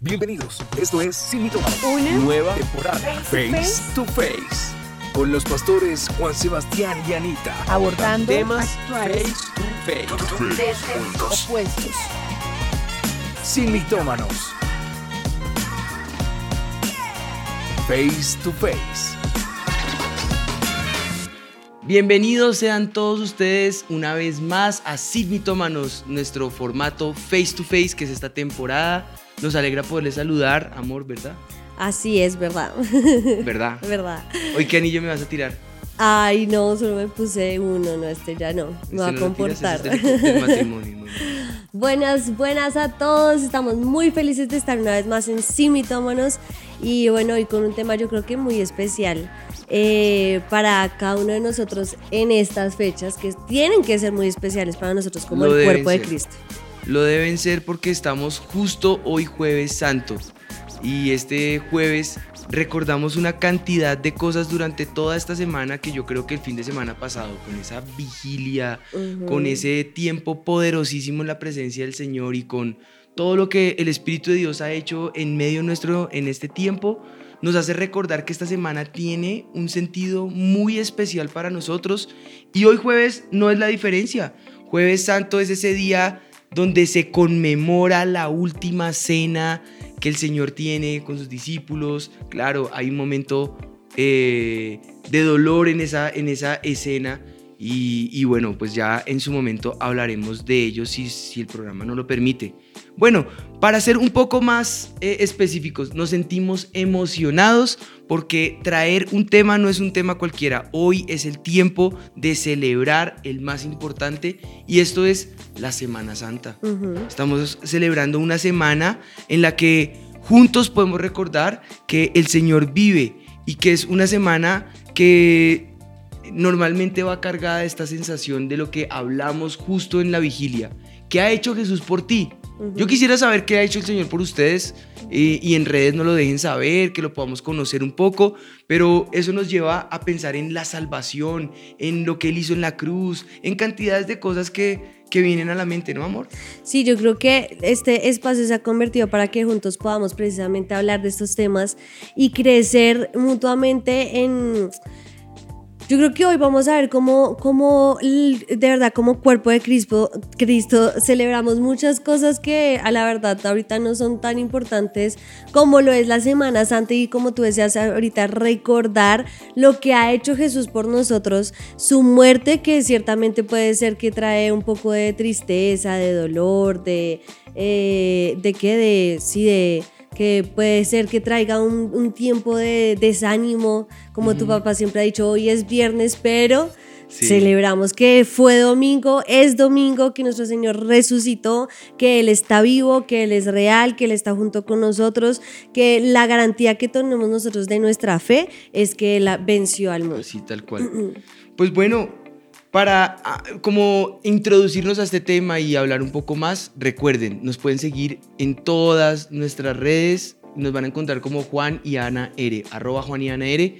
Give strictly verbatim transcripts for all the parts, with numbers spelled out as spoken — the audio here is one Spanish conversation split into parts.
Bienvenidos, esto es Sin Mitómanos, Una nueva temporada Face to Face to Face, con los pastores Juan Sebastián y Anita, abordando temas actuales Face to Face, desde opuestos. Sin Mitómanos, Face to Face. Bienvenidos sean todos ustedes una vez más a Sin Mitómanos, nuestro formato Face to Face que es esta temporada. Nos alegra poderles saludar, amor, ¿verdad? Así es, verdad. ¿Verdad? Verdad. Hoy, ¿qué anillo me vas a tirar? Ay, no, solo me puse uno, no, este ya no. Me va a Este no lo tiras, comportar. ese es del- del matrimonio, muy bien. Buenas, buenas a todos. Estamos muy felices de estar una vez más en Sin Mitómanos. Y bueno, hoy con un tema yo creo que muy especial eh, para cada uno de nosotros en estas fechas, que tienen que ser muy especiales para nosotros como Lo el deben cuerpo de ser. Cristo. Lo deben ser porque estamos justo hoy Jueves Santo y este jueves recordamos una cantidad de cosas durante toda esta semana que yo creo que el fin de semana pasado, con esa vigilia, Ujú. con ese tiempo poderosísimo en la presencia del Señor y con todo lo que el Espíritu de Dios ha hecho en medio nuestro en este tiempo, nos hace recordar que esta semana tiene un sentido muy especial para nosotros y hoy jueves no es la diferencia. Jueves Santo es ese día donde se conmemora la última cena que el Señor tiene con sus discípulos. Claro, hay un momento eh, de dolor en esa, en esa escena y, y bueno, pues ya en su momento hablaremos de ello si, si el programa nos lo permite. Bueno, para ser un poco más eh, específicos, nos sentimos emocionados porque traer un tema no es un tema cualquiera. Hoy es el tiempo de celebrar el más importante y esto es la Semana Santa. Ujú. Estamos celebrando una semana en la que juntos podemos recordar que el Señor vive y que es una semana que normalmente va cargada de esta sensación de lo que hablamos justo en la vigilia. ¿Qué ha hecho Jesús por ti? Yo quisiera saber qué ha hecho el Señor por ustedes eh, y en redes nos lo dejen saber, que lo podamos conocer un poco, pero eso nos lleva a pensar en la salvación, en lo que Él hizo en la cruz, en cantidades de cosas que, que vienen a la mente, ¿no, amor? Sí, yo creo que este espacio se ha convertido para que juntos podamos precisamente hablar de estos temas y crecer mutuamente en... Yo creo que hoy vamos a ver cómo, cómo de verdad, como cuerpo de Cristo, Cristo, celebramos muchas cosas que a la verdad ahorita no son tan importantes como lo es la Semana Santa y como tú decías ahorita, recordar lo que ha hecho Jesús por nosotros, su muerte que ciertamente puede ser que trae un poco de tristeza, de dolor, de, eh, de qué, de, sí, de... que puede ser que traiga un, un tiempo de desánimo, como uh-huh. Tu papá siempre ha dicho, hoy es viernes, pero sí. Celebramos que fue domingo, es domingo, que nuestro Señor resucitó, que Él está vivo, que Él es real, que Él está junto con nosotros, que la garantía que tenemos nosotros de nuestra fe es que Él venció al mundo. Así, tal cual. Uh-huh. Pues bueno, para como introducirnos a este tema y hablar un poco más, recuerden, nos pueden seguir en todas nuestras redes, nos van a encontrar como Juan y Ana R, arroba Juan y Ana R.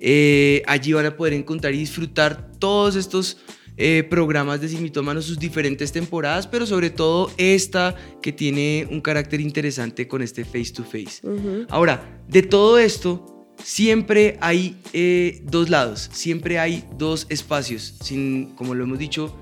Eh, allí van a poder encontrar y disfrutar todos estos eh, programas de Sin Mitómanos, sus diferentes temporadas, pero sobre todo esta que tiene un carácter interesante con este face to face. Uh-huh. Ahora, de todo esto, siempre hay eh, dos lados, siempre hay dos espacios, sin, como lo hemos dicho,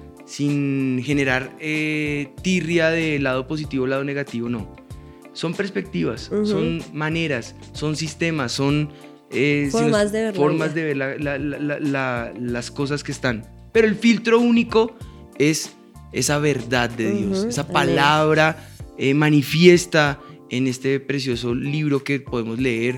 sin generar eh, tirria de lado positivo o lado negativo, no. Son perspectivas, uh-huh. son maneras, son sistemas, son eh, formas, si nos, de ver, formas de ver la, la, la, la, las cosas que están. Pero el filtro único es esa verdad de Dios, uh-huh. esa palabra eh, manifiesta en este precioso libro que podemos leer.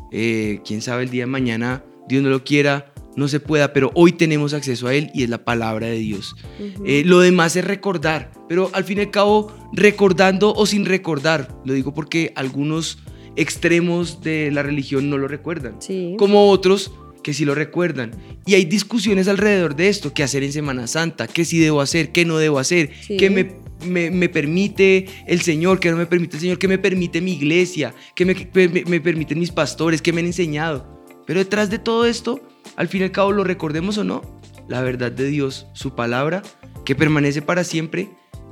Eh, quién sabe el día de mañana, Dios no lo quiera, no se pueda, pero hoy tenemos acceso a él y es la palabra de Dios. Uh-huh. Eh, lo demás es recordar, pero al fin y al cabo, recordando o sin recordar, lo digo porque algunos extremos de la religión no lo recuerdan, sí. como otros que sí lo recuerdan. Y hay discusiones alrededor de esto, qué hacer en Semana Santa, qué sí debo hacer, qué no debo hacer, sí. qué me... Me, me permite el Señor, que no me permite el Señor, que me permite mi iglesia, que me, me, me permiten mis pastores, que me han enseñado. Pero detrás de todo esto, al fin y al cabo, lo recordemos o no, la verdad de Dios, su palabra, que permanece para siempre,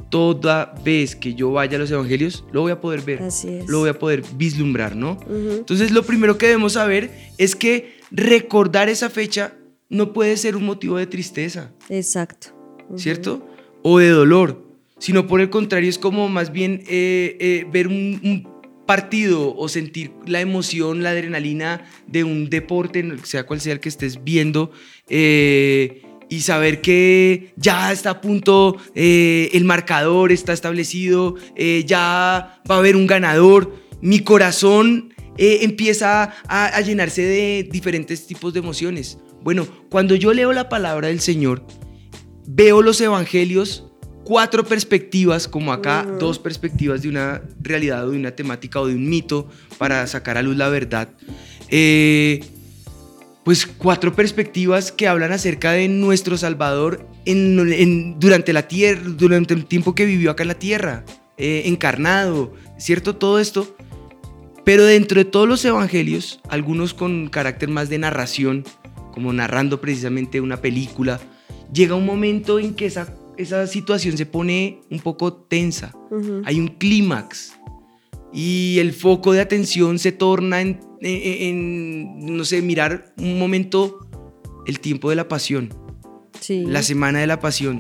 toda vez que yo vaya a los evangelios, lo voy a poder ver, Así es. lo voy a poder vislumbrar, ¿no? Ujú. Entonces, lo primero que debemos saber es que recordar esa fecha no puede ser un motivo de tristeza, Exacto. Ujú. ¿cierto? O de dolor, sino por el contrario es como más bien eh, eh, ver un, un partido o sentir la emoción, la adrenalina de un deporte, sea cual sea el que estés viendo, eh, y saber que ya está a punto, eh, el marcador está establecido, eh, ya va a haber un ganador, mi corazón eh, empieza a, a llenarse de diferentes tipos de emociones. Bueno, cuando yo leo la palabra del Señor, veo los evangelios, cuatro perspectivas, como acá, uh-huh. dos perspectivas de una realidad o de una temática o de un mito para sacar a luz la verdad. Eh, pues cuatro perspectivas que hablan acerca de nuestro Salvador en, en, durante la tierra, durante el tiempo que vivió acá en la tierra, eh, encarnado, ¿cierto? Todo esto. Pero dentro de todos los evangelios, algunos con carácter más de narración, como narrando precisamente una película, llega un momento en que esa esa situación se pone un poco tensa, uh-huh. hay un clímax y el foco de atención se torna en, en, en, no sé, mirar un momento el tiempo de la pasión, sí. la semana de la pasión,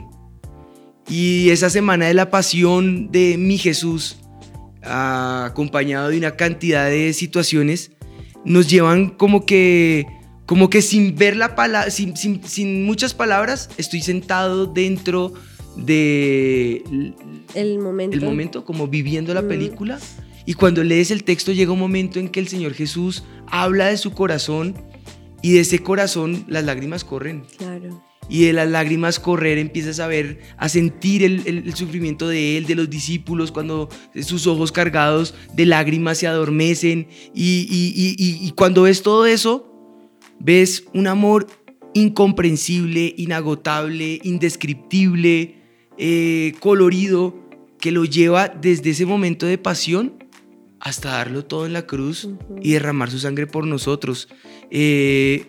y esa semana de la pasión de mi Jesús, ah, acompañado de una cantidad de situaciones, nos llevan como que Como que sin ver la palabra, sin, sin, sin muchas palabras, estoy sentado dentro de el momento, el momento como viviendo la mm. película. Y cuando lees el texto llega un momento en que el Señor Jesús habla de su corazón y de ese corazón las lágrimas corren. Claro. Y de las lágrimas correr empiezas a ver, a sentir el, el, el sufrimiento de él, de los discípulos, cuando sus ojos cargados de lágrimas se adormecen. Y, y, y, y, y cuando ves todo eso, ves un amor incomprensible, inagotable, indescriptible, eh, colorido, que lo lleva desde ese momento de pasión hasta darlo todo en la cruz uh-huh. y derramar su sangre por nosotros. Eh,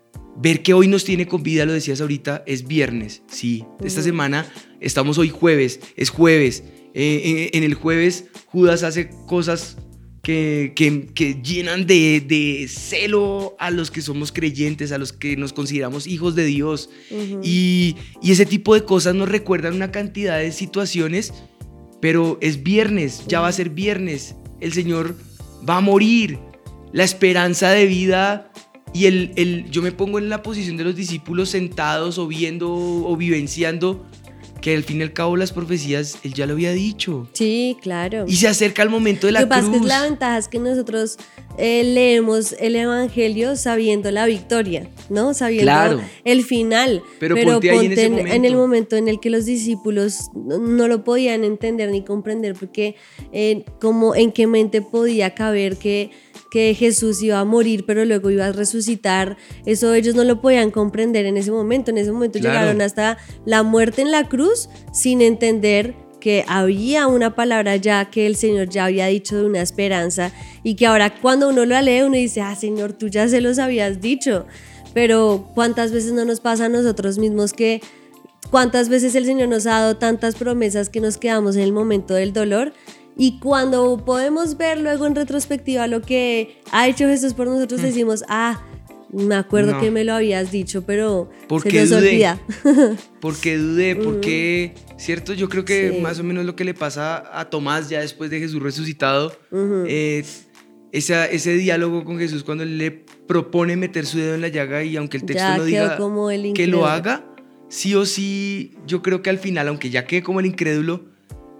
ver que hoy nos tiene con vida, lo decías ahorita, es viernes, sí. Uh-huh. Esta semana estamos hoy jueves, es jueves. Eh, en, en el jueves Judas hace cosas Que, que, que llenan de, de celo a los que somos creyentes, a los que nos consideramos hijos de Dios. Uh-huh. Y, y ese tipo de cosas nos recuerdan una cantidad de situaciones, pero es viernes, ya va a ser viernes. El Señor va a morir. La esperanza de vida y el, el, yo me pongo en la posición de los discípulos sentados o viendo o vivenciando que al fin y al cabo las profecías él ya lo había dicho. Sí, claro. Y se acerca el momento de la cruz. Lo que pasa es que cruz. la ventaja es que nosotros eh, leemos el evangelio sabiendo la victoria, ¿no? Sabiendo claro. el final. Pero, Pero ponte, ponte ahí en, ese en, momento. en el momento en el que los discípulos no lo podían entender ni comprender, porque eh, como en qué mente podía caber que que Jesús iba a morir pero luego iba a resucitar. Eso ellos no lo podían comprender en ese momento. En ese momento claro. llegaron hasta la muerte en la cruz sin entender que había una palabra ya que el Señor ya había dicho de una esperanza, y que ahora cuando uno lo lee uno dice, ah Señor, tú ya se los habías dicho. Pero ¿cuántas veces no nos pasa a nosotros mismos que cuántas veces el Señor nos ha dado tantas promesas que nos quedamos en el momento del dolor? Y cuando podemos ver luego en retrospectiva lo que ha hecho Jesús por nosotros, decimos, ah, me acuerdo no. que me lo habías dicho, pero se nos dudé? olvida. Porque dudé, porque, ¿cierto? Yo creo que sí. más o menos lo que le pasa a Tomás ya después de Jesús resucitado, uh-huh. eh, esa, ese diálogo con Jesús cuando él le propone meter su dedo en la llaga, y aunque el texto ya no diga como el que lo haga, sí o sí, yo creo que al final, aunque ya quede como el incrédulo,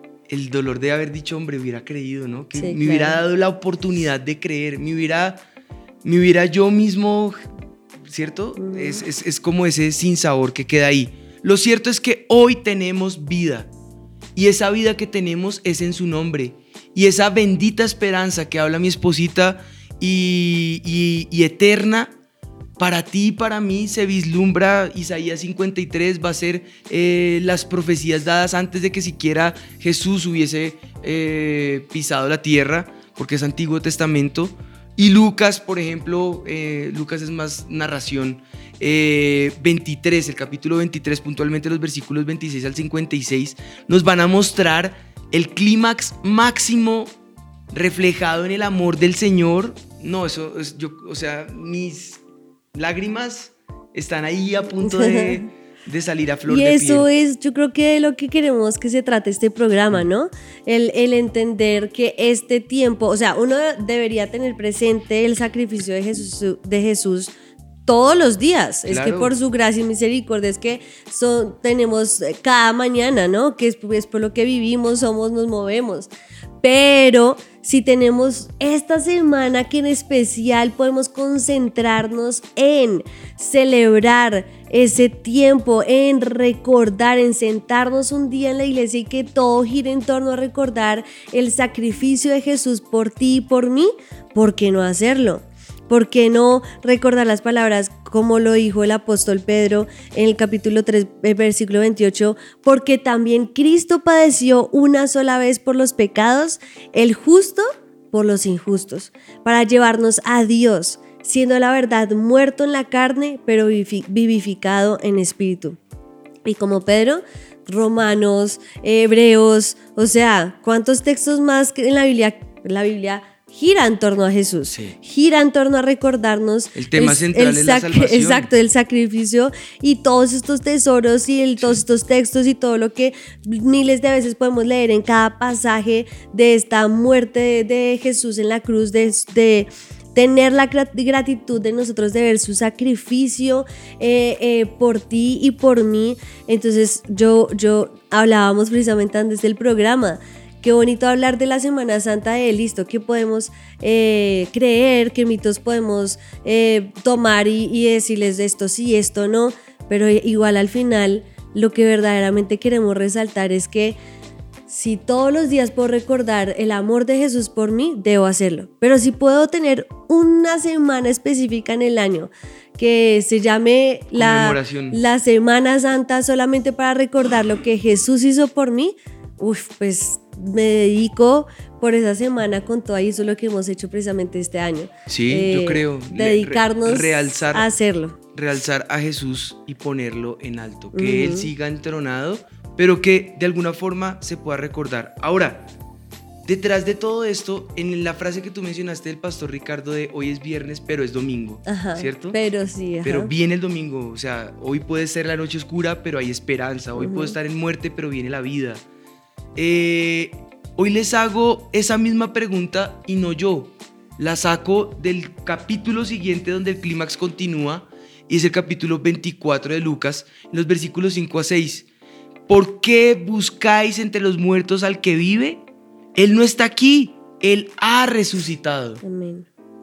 el dolor de haber dicho, hombre, hubiera creído, ¿no? Que sí, me claro. hubiera dado la oportunidad de creer, me hubiera, me hubiera yo mismo, ¿cierto? Mm. Es, es, es como ese sinsabor que queda ahí. Lo cierto es que hoy tenemos vida, y esa vida que tenemos es en su nombre, y esa bendita esperanza que habla mi esposita y, y, y eterna, para ti y para mí se vislumbra. Isaías cincuenta y tres va a ser eh, las profecías dadas antes de que siquiera Jesús hubiese eh, pisado la tierra, porque es Antiguo Testamento, Y Lucas, por ejemplo, eh, Lucas es más narración, eh, veintitrés, el capítulo veintitrés, puntualmente los versículos veintiséis al cincuenta y seis, nos van a mostrar el clímax máximo reflejado en el amor del Señor. No, eso es, yo, o sea, mis lágrimas están ahí a punto de, de salir a flor y de piel. Y eso es, yo creo que de lo que queremos que se trate este programa, ¿no? El, el entender que este tiempo, o sea, uno debería tener presente el sacrificio de Jesús, de Jesús todos los días. Claro. Es que por su gracia y misericordia es que son, tenemos cada mañana, ¿no? Que es, es por lo que vivimos, somos, nos movemos. Pero si tenemos esta semana que en especial podemos concentrarnos en celebrar ese tiempo, en recordar, en sentarnos un día en la iglesia y que todo gire en torno a recordar el sacrificio de Jesús por ti y por mí, ¿por qué no hacerlo? ¿Por qué no recordar las palabras como lo dijo el apóstol Pedro en el capítulo tres, el versículo veintiocho? Porque también Cristo padeció una sola vez por los pecados, el justo por los injustos, para llevarnos a Dios, siendo la verdad muerto en la carne, pero vivificado en espíritu. Y como Pedro, Romanos, Hebreos, o sea, ¿cuántos textos más en la Biblia? La Biblia gira en torno a Jesús, sí. gira en torno a recordarnos el tema el, central el es la salvación. Exacto, el sacrificio y todos estos tesoros y el, todos sí. estos textos y todo lo que miles de veces podemos leer en cada pasaje de esta muerte de, de Jesús en la cruz, de, de tener la gratitud de nosotros de ver su sacrificio eh, eh, por ti y por mí. Entonces yo, yo hablábamos precisamente antes del programa. Qué bonito hablar de la Semana Santa de listo, que podemos eh, creer, qué mitos podemos eh, tomar y, y decirles esto sí, esto no, pero igual al final lo que verdaderamente queremos resaltar es que si todos los días puedo recordar el amor de Jesús por mí, debo hacerlo. Pero si puedo tener una semana específica en el año que se llame la, la Semana Santa solamente para recordar lo que Jesús hizo por mí, uf, pues me dedico por esa semana con todo y eso es lo que hemos hecho precisamente este año. Sí, eh, yo creo. Dedicarnos re, realzar, a hacerlo. Realzar a Jesús y ponerlo en alto. Que uh-huh. Él siga entronado, pero que de alguna forma se pueda recordar. Ahora, detrás de todo esto, en la frase que tú mencionaste del pastor Ricardo de hoy es viernes, pero es domingo, ajá, ¿cierto? Pero sí, ajá. Pero viene el domingo, o sea, hoy puede ser la noche oscura, pero hay esperanza. Hoy uh-huh. puedo estar en muerte, pero viene la vida. Eh, hoy les hago esa misma pregunta y no yo, la saco del capítulo siguiente donde el clímax continúa y es el capítulo veinticuatro de Lucas, en los versículos cinco a seis. ¿Por qué buscáis entre los muertos al que vive? Él no está aquí, Él ha resucitado. Amén.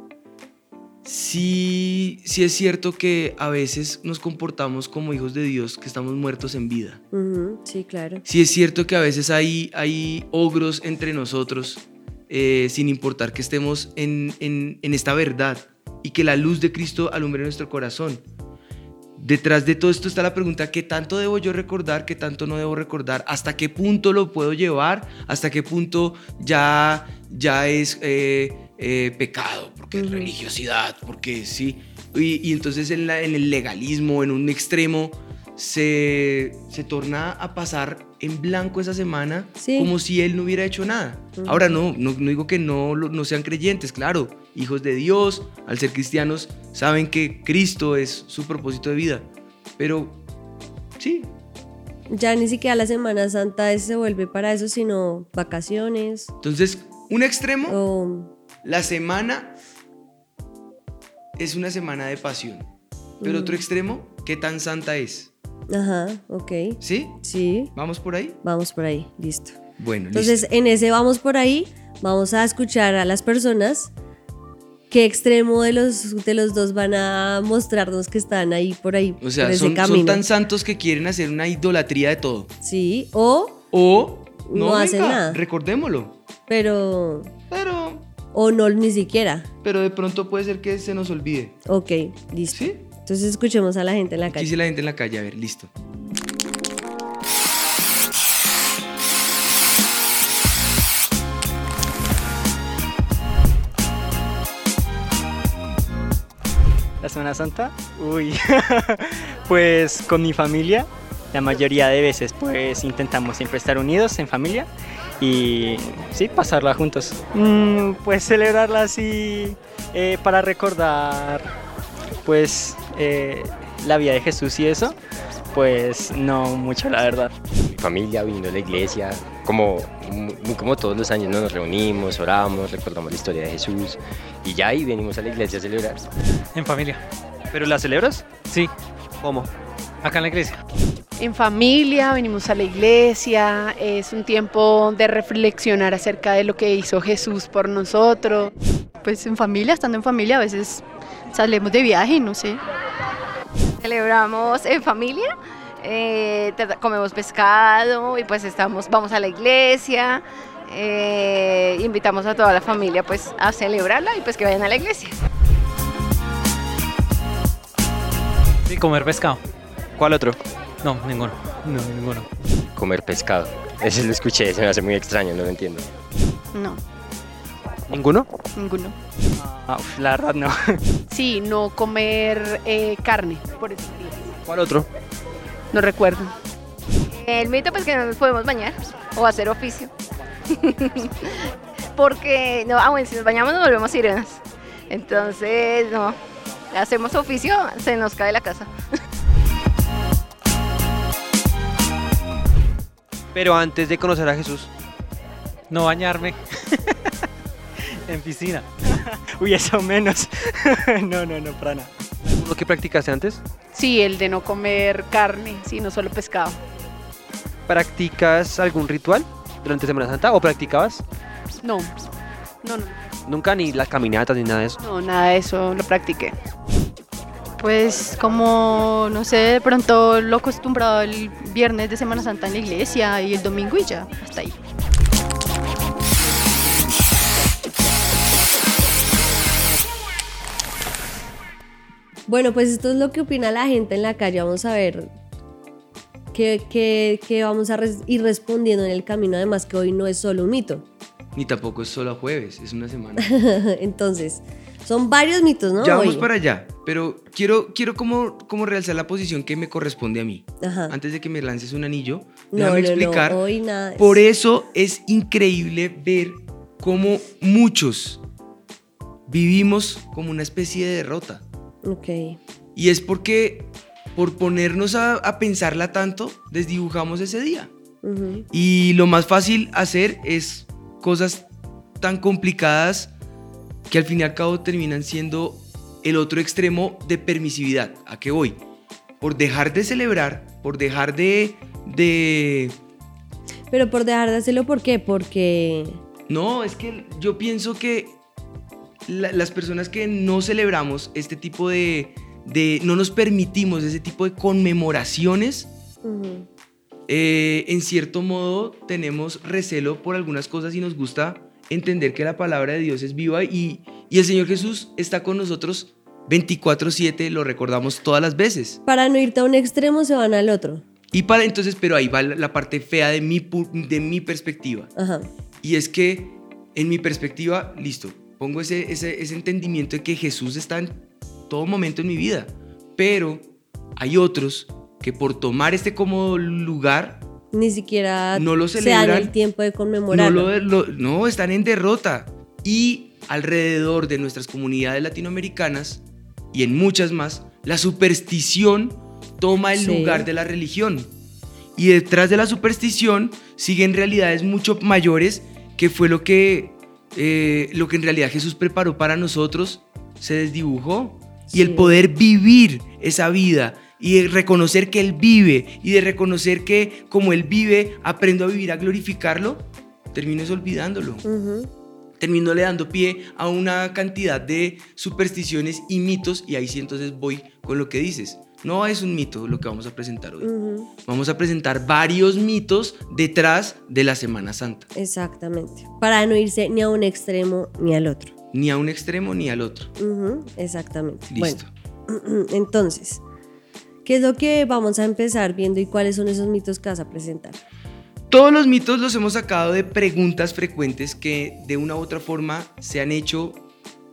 Sí, sí es cierto que a veces nos comportamos como hijos de Dios que estamos muertos en vida. Uh-huh, sí, claro. Sí es cierto que a veces hay, hay ogros entre nosotros, eh, sin importar que estemos en, en, en esta verdad y que la luz de Cristo alumbre nuestro corazón. Detrás de todo esto está la pregunta: ¿qué tanto debo yo recordar? ¿Qué tanto no debo recordar? ¿Hasta qué punto lo puedo llevar? ¿Hasta qué punto ya, ya es eh, eh, pecado? Porque es religiosidad, porque sí. Y, y entonces en, la, en el legalismo, en un extremo, se, se torna a pasar en blanco esa semana, sí, como si él no hubiera hecho nada. Uh-huh. Ahora no, no, no digo que no, no sean creyentes, claro, hijos de Dios, al ser cristianos, saben que Cristo es su propósito de vida, pero sí. Ya ni siquiera la Semana Santa se vuelve para eso, sino vacaciones. Entonces, un extremo, oh. la semana es una semana de pasión, pero uh-huh. otro extremo, ¿qué tan santa es? Ajá, ok. ¿Sí? Sí. ¿Vamos por ahí? Vamos por ahí, listo. Bueno, entonces, listo. En ese vamos por ahí, vamos a escuchar a las personas qué extremo de los, de los dos van a mostrarnos que están ahí por ahí. O sea, por ese son, camino. son tan santos que quieren hacer una idolatría de todo. Sí, o... O no, no venga, hacen nada. Recordémoslo. Pero... Pero... O no, ni siquiera. Pero de pronto puede ser que se nos olvide. Ok, listo. ¿Sí? Entonces escuchemos a la gente en la calle. Dice la gente en la calle, a ver, listo. Semana Santa, uy, pues con mi familia, la mayoría de veces pues intentamos siempre estar unidos en familia y sí, pasarla juntos. Mm, pues celebrarla así eh, para recordar pues eh, la vida de Jesús y eso, pues no mucho la verdad. Mi familia vino a la iglesia, como, como todos los años, ¿no? Nos reunimos, oramos, recordamos la historia de Jesús y ya ahí venimos a la iglesia a celebrar. En familia. ¿Pero la celebras? Sí, ¿Cómo? acá en la iglesia. En familia, venimos a la iglesia, es un tiempo de reflexionar acerca de lo que hizo Jesús por nosotros. Pues en familia, estando en familia, a veces salimos de viaje, no sé. Celebramos en familia, eh, comemos pescado y pues estamos, vamos a la iglesia, eh, invitamos a toda la familia pues a celebrarla y pues que vayan a la iglesia. Sí, comer pescado. ¿Cuál otro? No, ninguno. No, ninguno. Comer pescado, ese lo escuché, se me hace muy extraño, no lo entiendo. No, ¿Ninguno? ninguno. Ah, uf, la verdad no. Sí, no comer eh, carne por esos días. ¿Cuál otro? No recuerdo. El mito pues que no nos podemos bañar o hacer oficio. Porque, no, ah, bueno, si nos bañamos nos volvemos sirenas. Entonces, no, hacemos oficio, se nos cae la casa. Pero antes de conocer a Jesús. No bañarme en piscina. Uy, eso menos. No, no, no, para nada. ¿Lo que practicaste antes? Sí, el de no comer carne, sí, no solo pescado. ¿Practicas algún ritual durante Semana Santa o practicabas? No, no, no, Nunca, ni las caminatas ni nada de eso. no, nada de eso lo practiqué. Pues como, no sé, de pronto lo acostumbrado el viernes de Semana Santa en la iglesia y el domingo y ya, hasta ahí. Bueno, pues esto es lo que opina la gente en la calle. Vamos a ver qué, qué- qué vamos a res- ir respondiendo en el camino. Además que hoy no es solo un mito. Ni tampoco es solo a jueves, es una semana. Entonces, son varios mitos, ¿no? Ya vamos Hoy. para allá, pero quiero, quiero como, como realzar la posición que me corresponde a mí. Ajá. Antes de que me lances un anillo, No, déjame no, explicar. no, hoy nada. de Por eso. eso es increíble ver cómo muchos vivimos como una especie de derrota. Ok. Y es porque por ponernos a, a pensarla tanto, desdibujamos ese día. Ujú. Y lo más fácil hacer es cosas tan complicadas que al fin y al cabo terminan siendo el otro extremo de permisividad. ¿A qué voy? Por dejar de celebrar, por dejar de... de... Pero por dejar de hacerlo, ¿por qué? Porque... No, es que yo pienso que la- las personas que no celebramos este tipo de, de... no nos permitimos ese tipo de conmemoraciones, Ujú. eh, en cierto modo tenemos recelo por algunas cosas y nos gusta entender que la palabra de Dios es viva y, y el Señor Jesús está con nosotros veinticuatro siete, lo recordamos todas las veces. Para no irte a un extremo se van al otro. Y para entonces, pero ahí va la la parte fea de mi, pu- de mi perspectiva. Ajá. Y es que en mi perspectiva, listo, pongo ese, ese, ese entendimiento de que Jesús está en todo momento en mi vida. Pero hay otros que por tomar este como lugar, Ni siquiera No lo se dan celebran. el tiempo de no, conmemorarlo. lo- lo- no, están en derrota. Y alrededor de nuestras comunidades latinoamericanas y en muchas más, la superstición toma el Sí. lugar de la religión. Y detrás de la superstición siguen realidades mucho mayores que fue lo que, eh, lo que en realidad Jesús preparó para nosotros, se desdibujó. Y el Sí. poder vivir esa vida y de reconocer que Él vive y de reconocer que como Él vive, aprendo a vivir, a glorificarlo, termino es olvidándolo. Ujú. Termino le dando pie a una cantidad de supersticiones y mitos y ahí sí entonces voy con lo que dices. No es un mito lo que vamos a presentar hoy. Ujú. Vamos a presentar varios mitos detrás de la Semana Santa. Exactamente. Para no irse ni a un extremo ni al otro. Ni a un extremo ni al otro. Ujú, exactamente. Listo. Bueno, entonces, ¿qué es lo que vamos a empezar viendo y cuáles son esos mitos que vas a presentar? Todos los mitos los hemos sacado de preguntas frecuentes que de una u otra forma se han hecho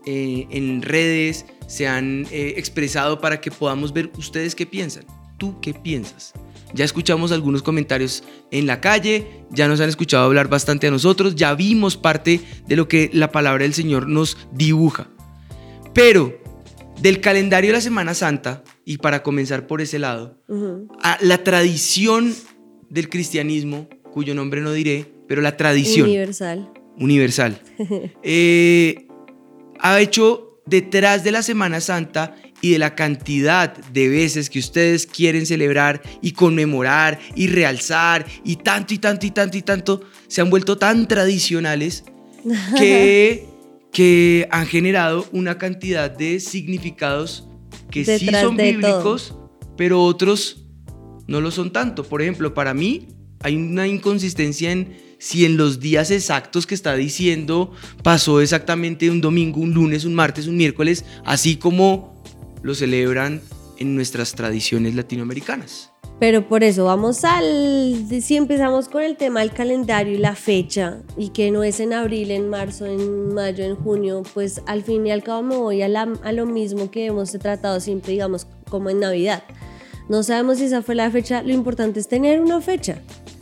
eh, en redes, se han eh, expresado para que podamos ver ustedes qué piensan. ¿Tú qué piensas? Ya escuchamos algunos comentarios en la calle, ya nos han escuchado hablar bastante a nosotros, ya vimos parte de lo que la palabra del Señor nos dibuja. Pero del calendario de la Semana Santa, y para comenzar por ese lado, uh-huh. a la tradición del cristianismo, cuyo nombre no diré, pero la tradición universal, universal eh, ha hecho detrás de la Semana Santa y de la cantidad de veces que ustedes quieren celebrar y conmemorar y realzar y tanto y tanto y tanto y tanto, se han vuelto tan tradicionales que, que han generado una cantidad de significados que detrás sí son bíblicos, todo. Pero otros no lo son tanto. Por ejemplo, para mí hay una inconsistencia en si en los días exactos que está diciendo pasó exactamente un domingo, un lunes, un martes, un miércoles, así como lo celebran en nuestras tradiciones latinoamericanas. Pero por eso vamos al, si empezamos con el tema del calendario y la fecha, y que no es en abril, en marzo, en mayo, en junio, pues al fin y al cabo me voy a, la, a lo mismo que hemos tratado siempre, digamos, como en Navidad. No sabemos si esa fue la fecha, lo importante es tener una fecha.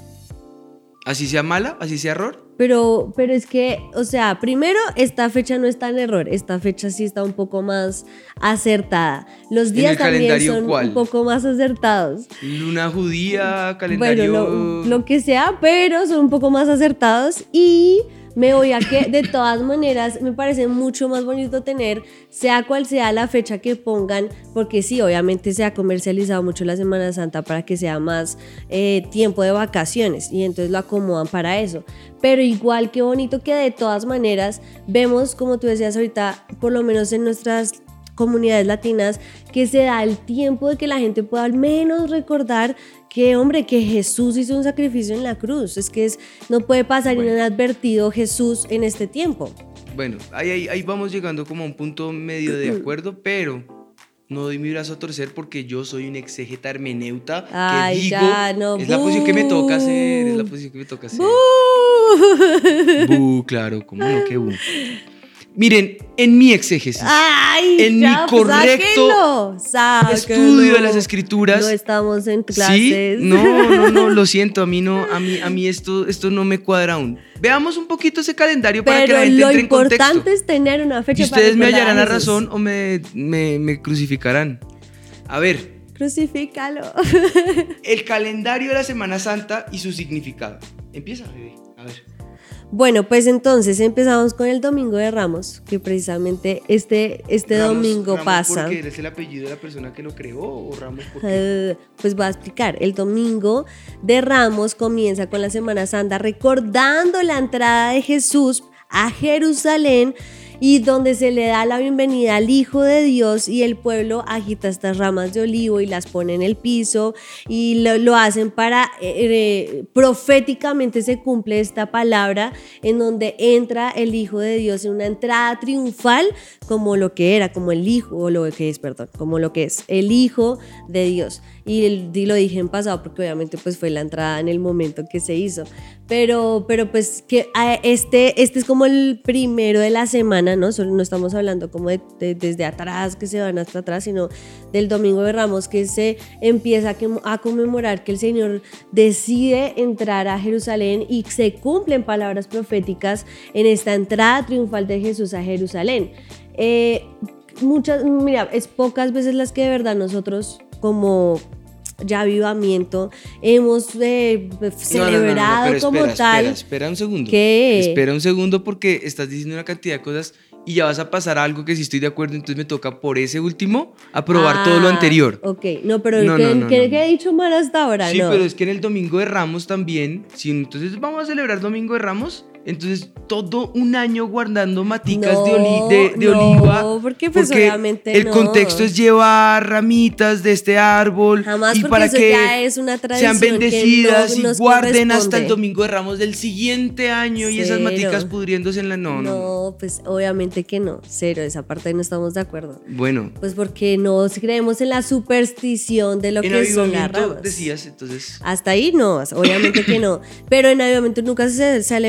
Así sea mala, así sea error. Pero, pero es que, o sea, primero, esta fecha no está en error, esta fecha sí está un poco más acertada. Los días también son ¿cuál? Un poco más acertados. Luna judía, calendario... Bueno, lo, lo que sea, pero son un poco más acertados y... me voy a que de todas maneras me parece mucho más bonito tener, sea cual sea la fecha que pongan, porque sí, obviamente se ha comercializado mucho la Semana Santa para que sea más eh, tiempo de vacaciones y entonces lo acomodan para eso, pero igual que bonito que de todas maneras vemos, como tú decías ahorita, por lo menos en nuestras comunidades latinas, que se da el tiempo de que la gente pueda al menos recordar que, hombre, que Jesús hizo un sacrificio en la cruz. Es que es, no puede pasar bueno. inadvertido Jesús en este tiempo. Bueno, ahí, ahí, ahí vamos llegando como a un punto medio de acuerdo, pero no doy mi brazo a torcer porque yo soy un exégeta hermeneuta que Ay, digo, ya, no, es buh. la posición que me toca hacer, es la posición que me toca hacer. Buh, buh claro, cómo no, qué buh. Miren, en mi exégesis, Ay, en ya, mi correcto sáquenlo, sáquenlo. estudio de las escrituras. No estamos en clases. ¿Sí? No, no, no, lo siento, a mí no, a mí, a mí esto, esto no me cuadra aún. Veamos un poquito ese calendario para Pero que la gente entre en contexto. Lo importante es tener una fecha. Y ustedes para me hallarán a razón o me, me, me crucificarán. A ver. Crucifícalo. El calendario de la Semana Santa y su significado. Empieza, bebé. A ver. Bueno, pues entonces empezamos con el Domingo de Ramos, que precisamente este, este Ramos, domingo Ramos pasa. ¿Por qué? ¿Es el apellido de la persona que lo creó o Ramos por qué? Uh, pues voy a explicar. El Domingo de Ramos comienza con la Semana Santa recordando la entrada de Jesús a Jerusalén y donde se le da la bienvenida al Hijo de Dios y el pueblo agita estas ramas de olivo y las pone en el piso y lo, lo hacen para, eh, proféticamente se cumple esta palabra en donde entra el Hijo de Dios en una entrada triunfal como lo que era, como el Hijo, o lo que es, perdón, como lo que es el Hijo de Dios. Y, el, y lo dije en pasado porque obviamente pues fue la entrada en el momento que se hizo, pero, pero pues que este, este es como el primero de la semana, ¿no? Solo no estamos hablando como de, de, desde atrás, que se van hasta atrás, sino del Domingo de Ramos, que se empieza a, a conmemorar que el Señor decide entrar a Jerusalén y se cumplen palabras proféticas en esta entrada triunfal de Jesús a Jerusalén. Eh, muchas, mira, es pocas veces las que de verdad nosotros como ya avivamiento hemos eh, celebrado no, no, no, no, como espera, tal. Espera, espera un segundo. ¿Qué? Espera un segundo porque estás diciendo una cantidad de cosas y ya vas a pasar a algo que sí estoy de acuerdo, entonces me toca por ese último aprobar ah, todo lo anterior. Ok, no, pero no, ¿qué, no, no, ¿qué, no. ¿qué he dicho mal hasta ahora? Sí, no. pero es que en el Domingo de Ramos también, si entonces vamos a celebrar Domingo de Ramos, entonces todo un año guardando maticas no, de, oli de, de no, oliva porque, pues, porque obviamente el no. contexto es llevar ramitas de este árbol Jamás y porque para eso que ya es una tradición sean bendecidas que no y guarden hasta corresponde. el Domingo de Ramos del siguiente año. Cero. Y esas maticas pudriéndose en la no, no no pues obviamente que no, cero, esa parte no estamos de acuerdo. Bueno, pues porque no creemos en la superstición de lo en que son las ramas. Decías, entonces hasta ahí no, obviamente que no, pero en avivamiento nunca se ha celebrado como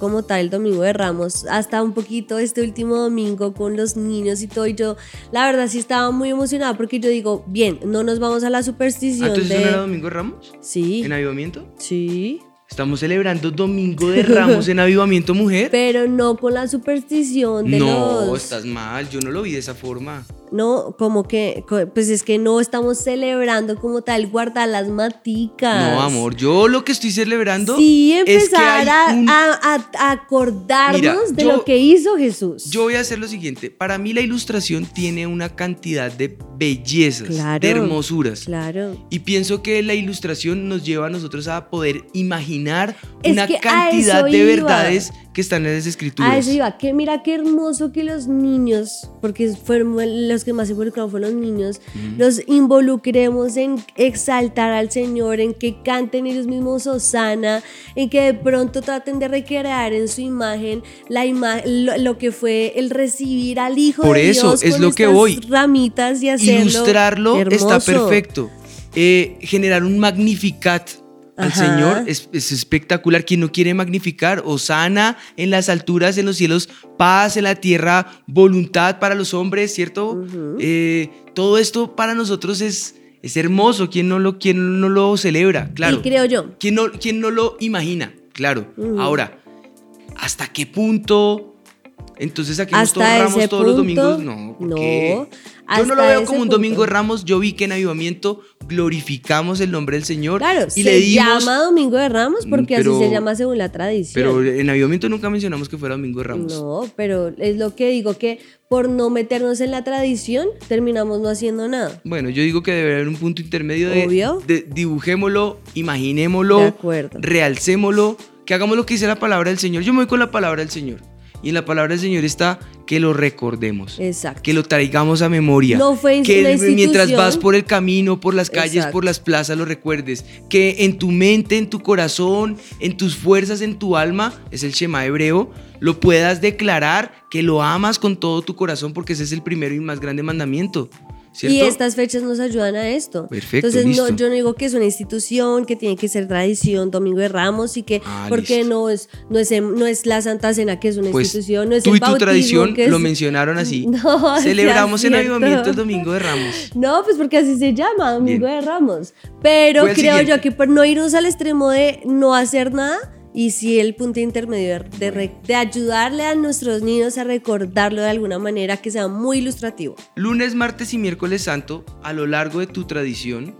como tal el Domingo de Ramos, hasta un poquito este último domingo con los niños y todo, y yo la verdad sí estaba muy emocionada porque yo digo, bien, no nos vamos a la superstición. ¿Entonces de... no era Domingo de Ramos? Sí. ¿En Avivamiento? Sí. Estamos celebrando Domingo de Ramos en Avivamiento, mujer. Pero no con la superstición de no, los... estás mal, yo no lo vi de esa forma. No, como que, pues es que no estamos celebrando como tal guardar las maticas. No, amor, yo lo que estoy celebrando sí, es que empezar hay un... a, a, a acordarnos Mira, de yo, lo que hizo Jesús. Yo voy a hacer lo siguiente. Para mí la ilustración tiene una cantidad de bellezas, claro, de hermosuras. Claro. Y pienso que la ilustración nos lleva a nosotros a poder imaginar es una que cantidad de iba. verdades que están en las escrituras. A eso iba, que mira qué hermoso que los niños, porque fueron los que más se involucraron fueron los niños, mm. los involucremos en exaltar al Señor, en que canten ellos mismos Hosana, en que de pronto traten de recrear en su imagen la ima lo, lo que fue el recibir al Hijo Por de eso, Dios es con lo que estas voy. ramitas y hacerlo ilustrarlo hermoso. Está perfecto. Eh, generar un Magnificat al Ajá. Señor es, es espectacular. Quien no quiere magnificar, Hosana en las alturas, en los cielos, paz en la tierra, voluntad para los hombres, ¿cierto? Uh-huh. eh, todo esto para nosotros es, es hermoso. ¿Quién no, lo, ¿Quién no lo celebra? Claro. Y creo yo. ¿Quién no, quién no lo imagina? Claro. Uh-huh. Ahora, ¿hasta qué punto? Entonces saquemos todos Ramos todos los domingos. No, ¿por qué? Yo no lo veo como un domingo de Ramos. Yo vi que en Avivamiento glorificamos el nombre del Señor. Claro, y se le dimos... llama Domingo de Ramos porque pero, así se llama según la tradición. Pero en Avivamiento nunca mencionamos que fuera Domingo de Ramos. No, pero es lo que digo, que por no meternos en la tradición terminamos no haciendo nada. Bueno, yo digo que debe haber un punto intermedio de, Obvio. de dibujémoslo, imaginémoslo, de acuerdo. realcémoslo, que hagamos lo que dice la palabra del Señor. Yo me voy con la palabra del Señor. Y en la palabra del Señor está que lo recordemos. Exacto. Que lo traigamos a memoria. No fue que una institución. Mientras vas por el camino, por las calles, Exacto. por las plazas, lo recuerdes. Que en tu mente, en tu corazón, en tus fuerzas, en tu alma, es el Shema hebreo, lo puedas declarar que lo amas con todo tu corazón, porque ese es el primero y más grande mandamiento. ¿Cierto? Y estas fechas nos ayudan a esto. Perfecto, Entonces, listo. No, yo no digo que es una institución, que tiene que ser tradición, Domingo de Ramos, y que, ah, porque no es, no, es, no es la Santa Cena, que es una pues, institución, no es tú el y tu bautismo, tradición que es... lo mencionaron así. No, celebramos en cierto. Avivamiento el Domingo de Ramos. No, pues porque así se llama, Domingo Bien. de Ramos. Pero creo siguiente. yo que por no irnos al extremo de no hacer nada, y sí el punto intermedio de, de, de ayudarle a nuestros niños a recordarlo de alguna manera que sea muy ilustrativo. Lunes, martes y miércoles santo, a lo largo de tu tradición,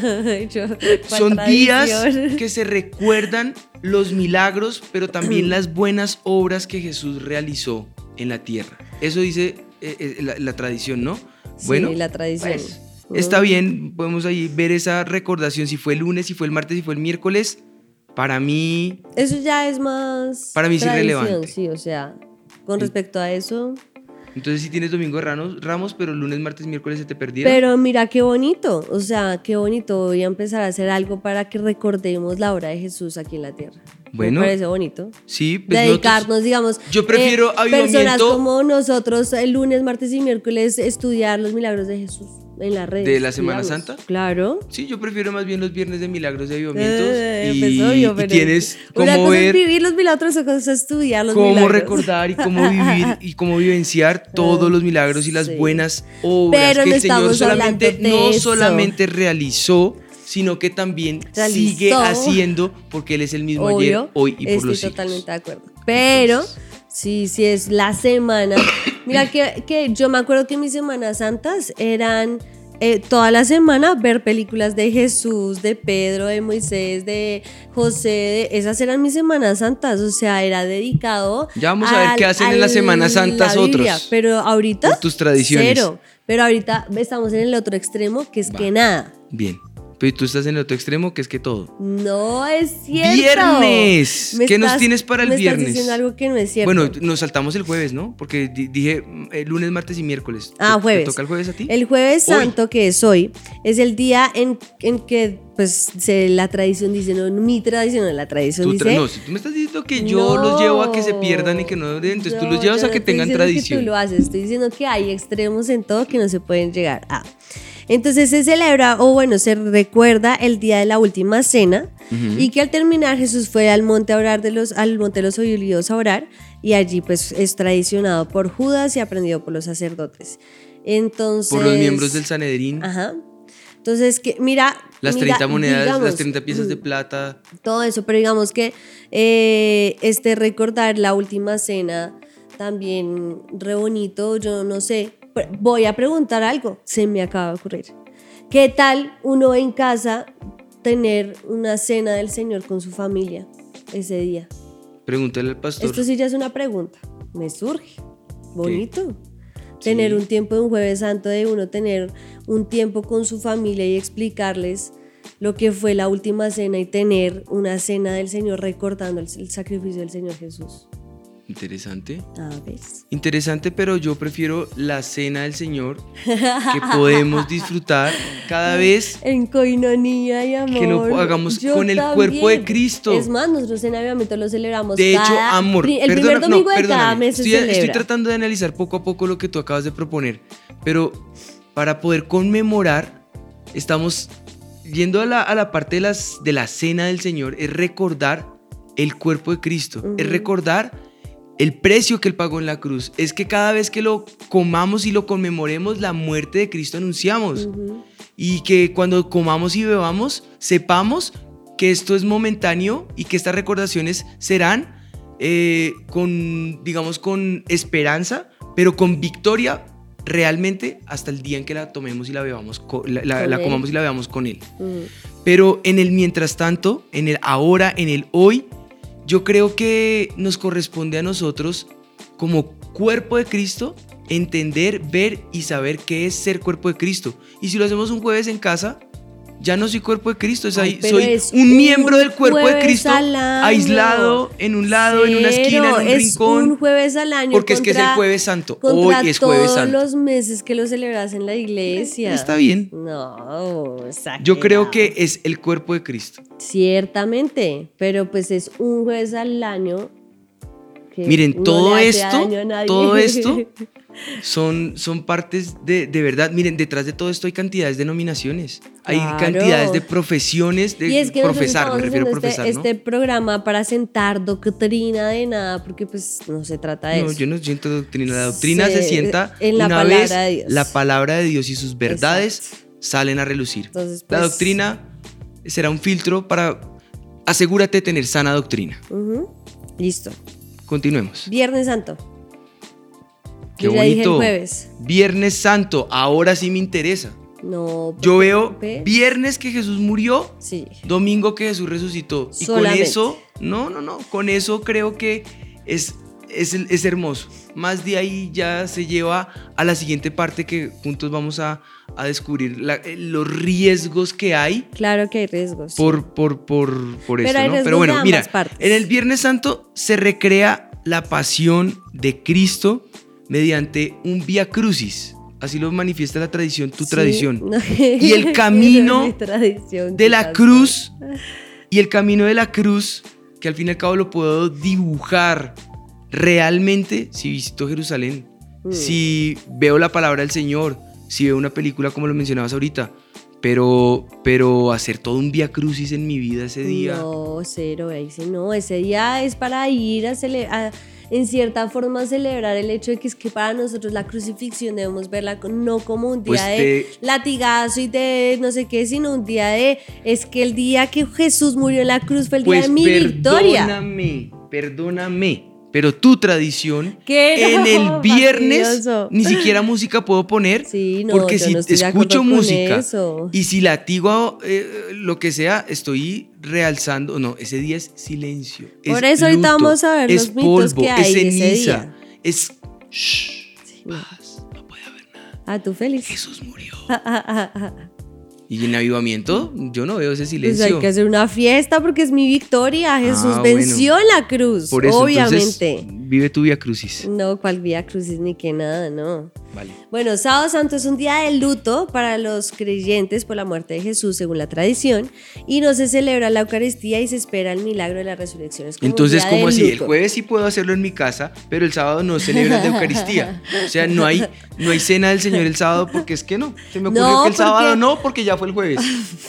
yo, son tradición? días que se recuerdan los milagros, pero también las buenas obras que Jesús realizó en la tierra. Eso dice eh, eh, la, la tradición, ¿no? Bueno, sí, la tradición. Pues, está bien, podemos ahí ver esa recordación, si fue el lunes, si fue el martes, si fue el miércoles. Para mí... Eso ya es más... Para mí es irrelevante. Sí, o sea, con respecto a eso... Entonces sí tienes Domingo de Ramos, Ramos, pero lunes, martes, miércoles se te perdieron. Pero mira qué bonito, o sea, qué bonito. Voy a empezar a hacer algo para que recordemos la obra de Jesús aquí en la tierra. Bueno. Me parece bonito. Sí. Pues dedicarnos, nosotros, digamos... Yo prefiero eh, Avivamiento... Personas como nosotros, el lunes, martes y miércoles, estudiar los milagros de Jesús. En las redes. ¿De la Semana digamos. Santa? Claro. Sí, yo prefiero más bien los viernes de milagros de avivamientos. Eh, y, pues obvio, y tienes cómo ver. Es vivir los milagros, otra cosa es estudiar los cómo milagros. recordar y cómo vivir y cómo vivenciar todos los milagros y las sí. buenas obras Pero que no el Señor solamente, no eso. solamente realizó, sino que también Realizó. sigue haciendo, porque Él es el mismo obvio, ayer, hoy y por estoy los siglos. totalmente de acuerdo. Pero. Entonces, sí, sí es la semana. Mira que, que yo me acuerdo que mis Semanas Santas eran eh, toda la semana ver películas de Jesús, de Pedro, de Moisés, de José, de, esas eran mis Semanas Santas, o sea, era dedicado. Ya vamos a ver qué hacen en las Semanas Santas la Biblia, otros. Pero ahorita, por tus tradiciones. Cero. Pero ahorita estamos en el otro extremo, que es Va. que nada. Bien. Pero tú estás en el otro extremo, que es que todo. No es cierto. ¡Viernes! Me ¿Qué estás, nos tienes para el me viernes? Estás diciendo algo que no es cierto. Bueno, nos saltamos el jueves, ¿no? Porque di- dije eh, lunes, martes y miércoles. Ah, ¿Te, jueves. ¿Te toca el jueves a ti? El jueves Hoy. santo, que es hoy, es el día en, en que pues se, la tradición dice, no mi tradición, no, la tradición Tú tra- dice... no, si tú me estás diciendo que yo No. los llevo a que se pierdan y que no... Entonces tú No, los llevas yo a que no estoy tengan diciendo tradición. Que tú lo haces, estoy diciendo que hay extremos en todo que no se pueden llegar a... Entonces se celebra, o bueno, se recuerda el día de la última cena, uh-huh. y que al terminar Jesús fue al monte a orar de los, al monte de los olivos a orar, y allí pues es tradicionado por Judas y aprendido por los sacerdotes. Entonces, por los miembros del Sanedrín. Ajá. Entonces, que mira... Las mira, treinta monedas, digamos, las treinta piezas de plata. Todo eso, pero digamos que eh, este recordar la última cena también re bonito, yo no sé. Voy a preguntar algo, se me acaba de ocurrir. ¿Qué tal uno en casa tener una cena del Señor con su familia ese día? Pregúntale al pastor. Esto sí ya es una pregunta, me surge. Bonito. ¿Qué? Tener sí. un tiempo de un Jueves Santo, de uno tener un tiempo con su familia y explicarles lo que fue la última cena y tener una cena del Señor recordando el, el sacrificio del Señor Jesús. Interesante. A ver. Interesante, pero yo prefiero la cena del Señor que podemos disfrutar cada vez en coinonía y amor. Que lo hagamos yo con el también. Cuerpo de Cristo. Es más, nosotros en Avivamiento lo celebramos. De cada, hecho, amor, el perdona, primer domingo no, de cada mes se estoy, celebra. Estoy tratando de analizar poco a poco lo que tú acabas de proponer, pero para poder conmemorar, estamos yendo a la, a la parte de, las, de la cena del Señor, es recordar el cuerpo de Cristo, uh-huh. es recordar el precio que Él pagó en la cruz. Es que cada vez que lo comamos y lo conmemoremos, la muerte de Cristo anunciamos. Uh-huh. Y que cuando comamos y bebamos, sepamos que esto es momentáneo y que estas recordaciones serán eh, con, digamos, con esperanza, pero con victoria realmente hasta el día en que la tomemos y la bebamos, la, la, la comamos y la bebamos con Él. Uh-huh. Pero en el mientras tanto, en el ahora, en el hoy, yo creo que nos corresponde a nosotros, como cuerpo de Cristo, entender, ver y saber qué es ser cuerpo de Cristo. Y si lo hacemos un jueves en casa, ya no soy cuerpo de Cristo, es ahí, Ay, soy es un, un miembro del cuerpo de Cristo, aislado en un lado, Cero, en una esquina, en un es rincón. Un jueves al año. Porque contra, es que es el Jueves Santo. Hoy es Jueves Santo. Todos los meses que lo celebras en la iglesia. Está bien. No, exagerado. Yo creo que es el cuerpo de Cristo. Ciertamente, pero pues es un jueves al año. Que Miren, no todo le hace esto, daño a nadie. todo esto son, son partes de, de verdad. Miren, detrás de todo esto hay cantidades de denominaciones, hay Claro. cantidades de profesiones, de Y es que profesar, me refiero a este, profesar, ¿no? este programa para sentar doctrina de nada, porque pues no se trata de No, eso. yo no siento doctrina. La doctrina se, Se- sienta en la una palabra vez de Dios. la palabra de Dios y sus verdades Exacto. salen a relucir. Entonces, La pues, doctrina será un filtro para asegúrate de tener sana doctrina. ujú. Listo. Continuemos. Viernes Santo. Qué Yo ya dije el bonito. jueves. Viernes Santo, ahora sí me interesa. No. Yo veo ¿ves? viernes que Jesús murió, Sí. domingo que Jesús resucitó. Y Solamente. con eso, no, no, no, con eso creo que es, es, es hermoso. Más de ahí ya se lleva a la siguiente parte que juntos vamos a, a descubrir la- eh, los riesgos que hay Claro que hay riesgos. sí. por, por, por, por Pero esto, hay ¿no? riesgos Pero bueno, de mira, ambas partes. en el Viernes Santo se recrea la pasión de Cristo mediante un vía crucis. Así lo manifiesta la tradición, tu Sí, tradición. no. Y el camino Mi tradición, de ¿qué la pasa? cruz, y el camino de la cruz, que al fin y al cabo lo puedo dibujar realmente si visito Jerusalén, Mm. si veo la palabra del Señor, si veo una película como lo mencionabas ahorita, pero, pero hacer todo un vía crucis en mi vida ese día. No, cero, ahí sí no. Ese día es para ir a celebrar, en cierta forma celebrar el hecho de que es que para nosotros la crucifixión debemos verla con- no como un día Pues de te- latigazo y de no sé qué, sino un día de, es que el día que Jesús murió en la cruz fue el día Pues de mi victoria. perdóname, perdóname, pero tu tradición, ¿Qué? en No, el viernes fastidioso. ni siquiera música puedo poner, Sí, no, porque yo si no estoy de acuerdo escucho con música eso. y si latigo eh, lo que sea, estoy realzando, no, ese día es silencio. es Por eso ahorita luto, vamos a ver es los mitos polvo, que hay es ese ceniza, día. es shh, Sí, no. paz, no puede haber nada. Ah, tú feliz. Jesús murió. Y en avivamiento yo no veo ese Pues silencio. hay que hacer una fiesta porque es mi victoria. Jesús Ah, venció en la cruz, Por eso, obviamente. entonces, vive tu Vía Crucis. No, cuál Vía Crucis ni que nada, no. Vale. Bueno, Sábado Santo es un día de luto para los creyentes por la muerte de Jesús según la tradición y no se celebra la Eucaristía y se espera el milagro de la resurrección. Es como Entonces, un día ¿cómo de así? luto. El jueves sí puedo hacerlo en mi casa, pero el sábado no celebran de Eucaristía. O sea, no hay, no hay cena del Señor el sábado porque es que no. Se me ocurrió No, que el porque- sábado no, porque ya fue el jueves.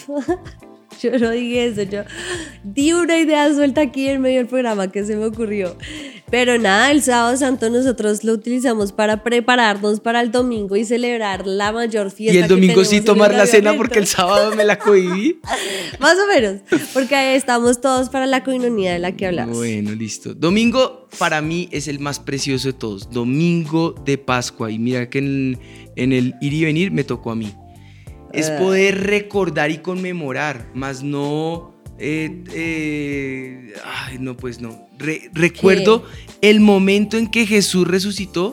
Yo no dije eso, yo di una idea suelta aquí en medio del programa que se me ocurrió. Pero nada, el Sábado Santo nosotros lo utilizamos para prepararnos para el domingo y celebrar la mayor fiesta. Y el que domingo sí tenemos en tomar el la cena avivamiento. porque el sábado me la cohibí. Más o menos, porque ahí estamos todos para la coinonía de la que hablabas. Bueno, listo. Domingo para mí es el más precioso de todos. Domingo de Pascua. Y mira que en, en el ir y venir me tocó a mí. Es Ah. poder recordar y conmemorar, más no... eh, eh, ay, no, pues no. Re- recuerdo el momento en que Jesús resucitó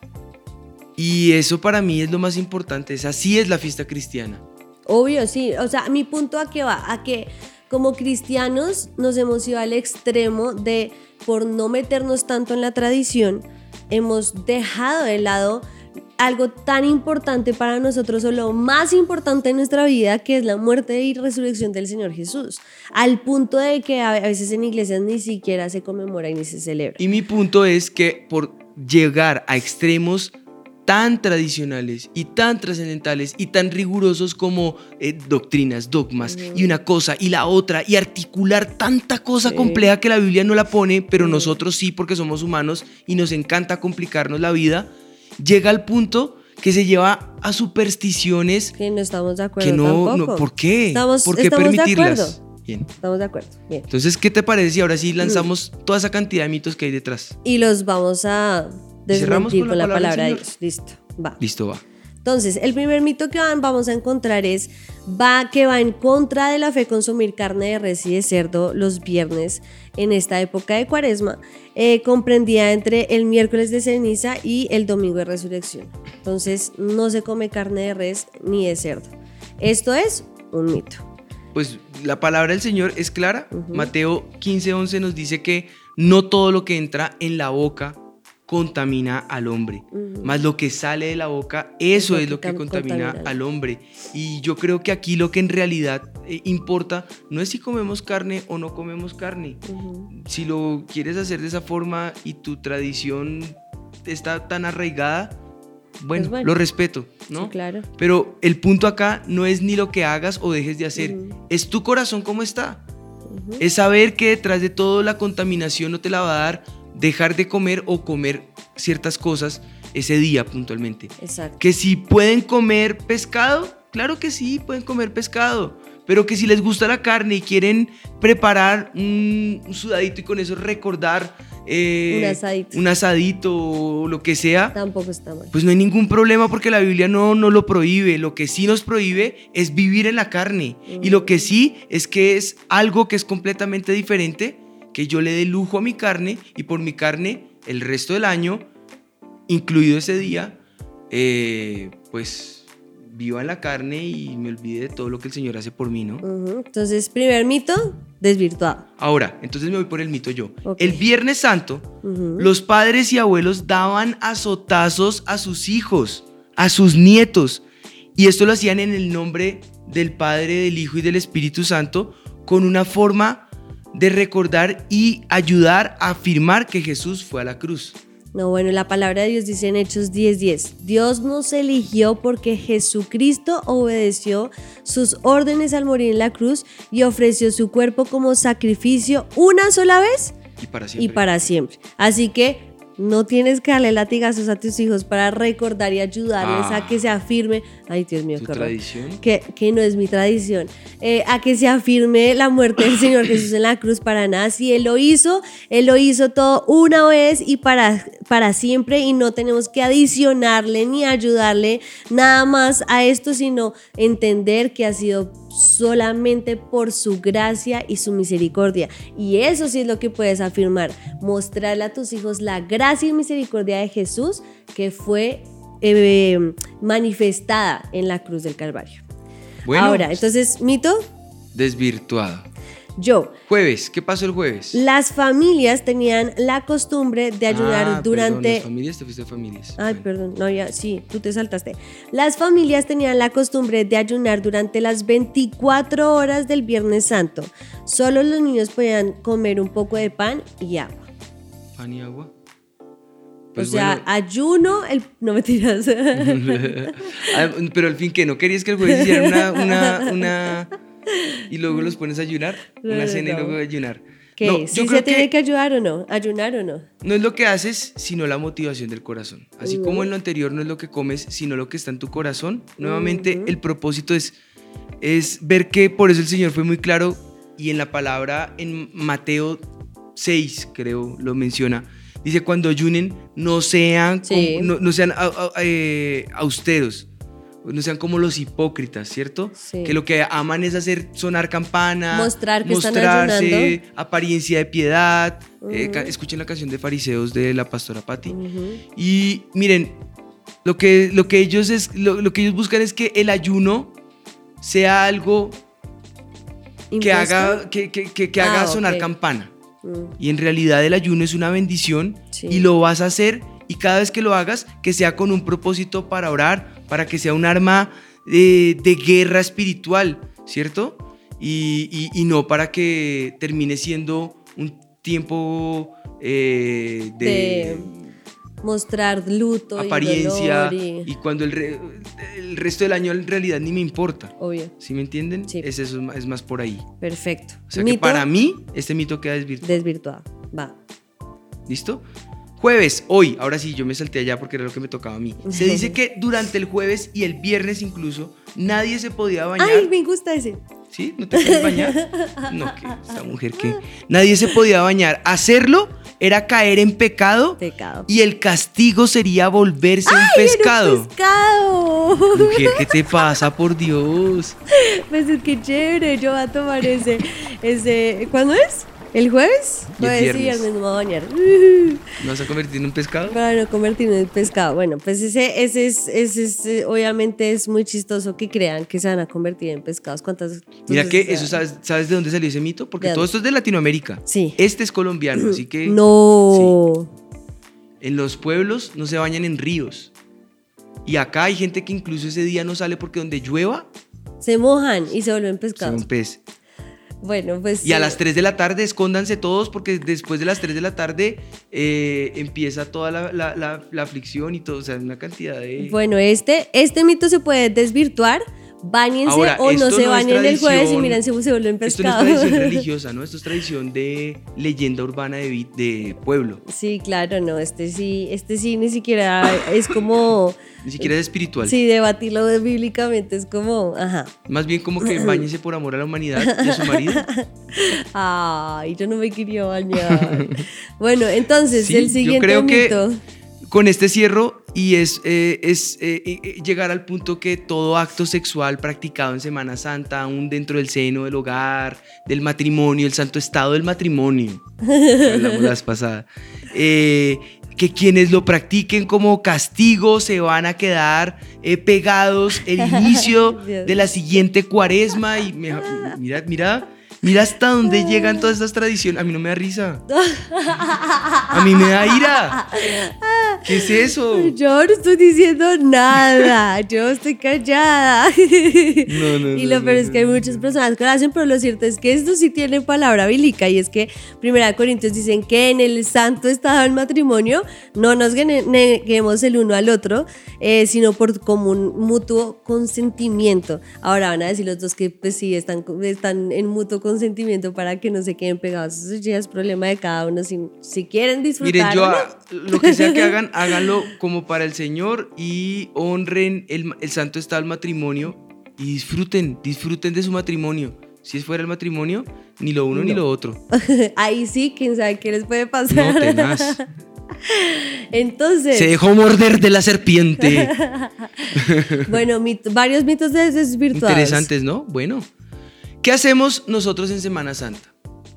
y eso para mí es lo más importante. Es, así es la fiesta cristiana. Obvio, sí. O sea, mi punto a qué va, a que como cristianos nos hemos ido al extremo de, por no meternos tanto en la tradición, hemos dejado de lado algo tan importante para nosotros o lo más importante en nuestra vida, que es la muerte y resurrección del Señor Jesús, al punto de que a veces en iglesias ni siquiera se conmemora y ni se celebra. Y mi punto es que por llegar a extremos tan tradicionales y tan trascendentales y tan rigurosos como eh, doctrinas, dogmas uh-huh. y una cosa y la otra y articular tanta cosa sí. compleja que la Biblia no la pone, pero uh-huh. nosotros sí porque somos humanos y nos encanta complicarnos la vida, llega al punto que se lleva a supersticiones que no estamos de acuerdo que no, tampoco. no ¿por qué? Estamos, ¿Por qué estamos permitirlas? De acuerdo. Bien. Estamos de acuerdo. Bien. Entonces, ¿qué te parece si ahora sí lanzamos toda esa cantidad de mitos que hay detrás? Y los vamos a desmentir con, con la palabra, palabra de Dios. Listo, va. Listo, va. Entonces, el primer mito que vamos a encontrar es va, que va en contra de la fe consumir carne de res y de cerdo los viernes en esta época de Cuaresma, eh, comprendida entre el miércoles de ceniza y el domingo de resurrección. Entonces, no se come carne de res ni de cerdo. Esto es un mito. Pues la palabra del Señor es clara. Uh-huh. Mateo quince once nos dice que no todo lo que entra en la boca contamina al hombre, uh-huh. más lo que sale de la boca, eso es, es lo que, que contamina, contamina al hombre. Y yo creo que aquí lo que en realidad eh, importa no es si comemos carne o no comemos carne. Uh-huh. Si lo quieres hacer de esa forma y tu tradición está tan arraigada, bueno, bueno. lo respeto, ¿no? Sí, claro. Pero el punto acá no es ni lo que hagas o dejes de hacer, uh-huh. es tu corazón cómo está. Uh-huh. Es saber que detrás de todo la contaminación no te la va a dar dejar de comer o comer ciertas cosas ese día puntualmente. Exacto. Que si pueden comer pescado, claro que sí, pueden comer pescado, pero que si les gusta la carne y quieren preparar un, un sudadito y con eso recordar eh, un asadito. un asadito o lo que sea, tampoco está mal. Pues no hay ningún problema porque la Biblia no, no lo prohíbe. Lo que sí nos prohíbe es vivir en la carne. Uh-huh. Y lo que sí es que es algo que es completamente diferente, que yo le dé lujo a mi carne y por mi carne el resto del año, incluido ese día, eh, pues viva en la carne y me olvide de todo lo que el Señor hace por mí, ¿no? Uh-huh. Entonces, primer mito, desvirtuado. Ahora, entonces me voy por el mito yo. Okay. El Viernes Santo, uh-huh. los padres y abuelos daban azotazos a sus hijos, a sus nietos, y esto lo hacían en el nombre del Padre, del Hijo y del Espíritu Santo, con una forma de recordar y ayudar a afirmar que Jesús fue a la cruz. No, bueno, la palabra de Dios dice en Hechos diez diez, Dios nos eligió porque Jesucristo obedeció sus órdenes al morir en la cruz y ofreció su cuerpo como sacrificio una sola vez y para siempre. Y para siempre. Así que no tienes que darle latigazos a tus hijos para recordar y ayudarles ah, a que se afirme. Ay, Dios mío, ¿tu qué tradición? Que, que no es mi tradición. Eh, a que se afirme la muerte del Señor Jesús en la cruz para nada. Si Él lo hizo, Él lo hizo todo una vez y para, para siempre. Y no tenemos que adicionarle ni ayudarle nada más a esto, sino entender que ha sido solamente por su gracia y su misericordia. Y eso sí es lo que puedes afirmar. Mostrarle a tus hijos la gracia y misericordia de Jesús que fue eh, manifestada en la cruz del Calvario. Bueno, ahora, entonces, mito desvirtuado. Yo. Jueves, ¿qué pasó el jueves? Las familias tenían la costumbre de ayunar ah, durante... Perdón, las familias, te fuiste a familias. Ay, Bueno. perdón, no, ya, sí, tú te saltaste. Las familias tenían la costumbre de ayunar durante las veinticuatro horas del Viernes Santo. Solo los niños podían comer un poco de pan y agua. ¿Pan y agua? O sea, ayuno, el... no me tiras. Pero al fin, ¿qué? ¿No querías que el jueves hicieran una, una, una... y luego los pones a ayunar? No, Una no, cena no. y luego ayunar. ¿Qué? No, ¿Sí yo se creo tiene que que ayudar o no? ¿Ayunar o no? no es lo que haces, sino la motivación del corazón. Así Uh-huh. como en lo anterior no es lo que comes, sino lo que está en tu corazón. Nuevamente, Uh-huh. el propósito es, es ver que por eso el Señor fue muy claro y en la palabra en Mateo seis, creo, lo menciona. Dice, cuando ayunen, no sean, Sí. como- no, no sean a- a- eh, austeros, no sean como los hipócritas, ¿cierto? Sí. Que lo que aman es hacer sonar campana, Mostrar que están mostrarse, ayunando. apariencia de piedad. Eh, Ujú. ca- escuchen la canción de Fariseos de la pastora Patti. Ujú. Y miren, lo que, lo que, ellos, es, lo, lo que ellos buscan es que el ayuno sea algo que ¿Impuesto? haga, que, que, que, que haga Ah, sonar ok. campana. Mm. Y en realidad el ayuno es una bendición Sí. y lo vas a hacer y cada vez que lo hagas que sea con un propósito para orar, para que sea un arma de, de guerra espiritual, ¿cierto? Y, y- y no para que termine siendo un tiempo eh, de, De mostrar luto apariencia y y, dolor y... cuando el, re- el resto del año en realidad ni me importa. Obvio, ¿Sí me entienden? Sí. Es, eso, es más por ahí. perfecto. O sea que Mito para mí este mito queda desvirtuado. desvirtuado. Va. ¿Listo? Jueves, hoy, ahora sí, yo me salté allá porque era lo que me tocaba a mí. Se dice que durante el jueves y el viernes incluso, nadie se podía bañar. Ay, me gusta ese. ¿Sí? ¿No te quieres bañar? No, que esta mujer que... Nadie se podía bañar. Hacerlo era caer en pecado Pecado. y el castigo sería volverse un ¡Ay, era un pescado. pescado! Mujer, ¿qué te pasa? Por Dios. Pues es que chévere, yo voy a tomar ese, ese... ¿Cuándo es? ¿El jueves? Y el Jueves y viernes. viernes me voy a bañar. ¿No vas a convertir en un pescado? Para no convertirme en pescado. Bueno, pues ese, ese, es, ese es, eh, obviamente es muy chistoso que crean que se van a convertir en pescados. ¿Cuántas? Mira que entonces, eso, ¿sabes, ¿sabes de dónde salió ese mito? Porque ¿De todo dónde? esto es de Latinoamérica. Sí. Este es colombiano, así que... No. En los pueblos no se bañan en ríos. Y acá hay gente que incluso ese día no sale porque donde llueva, Se mojan y se vuelven se pescados. un pez. Bueno, pues... Y a sí. las tres de la tarde escóndanse todos porque después de las tres de la tarde eh, empieza toda la, la- la- la aflicción y todo. O sea, una cantidad de... Bueno, este, este mito se puede desvirtuar. Báñense Ahora, o no esto se no es bañen el jueves y tradición- miren si se vuelven Esto no es pescados. tradición religiosa, ¿no? Esto es tradición de leyenda urbana de, vi- de pueblo. Sí, claro, no, este sí, este sí ni siquiera es como... Ni siquiera es espiritual. Sí, debatirlo bíblicamente es como, ajá. Más bien como que bañese por amor a la humanidad y a su marido. Ay, yo no me quería bañar. Bueno, entonces, Sí, el yo siguiente creo que- mito. Con este cierro y es, eh, es eh, eh, llegar al punto que todo acto sexual practicado en Semana Santa, aún dentro del seno del hogar, del matrimonio, el santo estado del matrimonio, que hablamos la vez pasada, eh, que quienes lo practiquen como castigo se van a quedar eh, pegados el inicio Dios. de la siguiente cuaresma y me- mira, mira, mira hasta dónde llegan todas estas tradiciones. A mí no me da risa. A mí me da ira. ¿Qué es eso? Yo no estoy diciendo nada, yo estoy callada. No, no, Y no, lo no, peor es no, que hay no. muchas personas que lo hacen, pero lo cierto es que esto sí tiene palabra bíblica y es que Primera Corintios dicen que en el santo estado del matrimonio no nos gene- neguemos el uno al otro, eh, sino por común mutuo consentimiento. Ahora van a decir los dos que pues sí están, están en mutuo consentimiento para que no se queden pegados. Eso ya es problema de cada uno, si, si quieren disfrutar. Miren, yo o no. a- lo que sea que hagan, háganlo como para el Señor y honren el, el santo estado del matrimonio y disfruten, disfruten de su matrimonio. Si es fuera el matrimonio, ni lo uno ni No. lo otro. Ahí sí, quién sabe qué les puede No, pasar. tenaz. Entonces, Se dejó morder de la serpiente. bueno, mit- varios mitos de desvirtuados. Interesantes, ¿no? Bueno. ¿Qué hacemos nosotros en Semana Santa?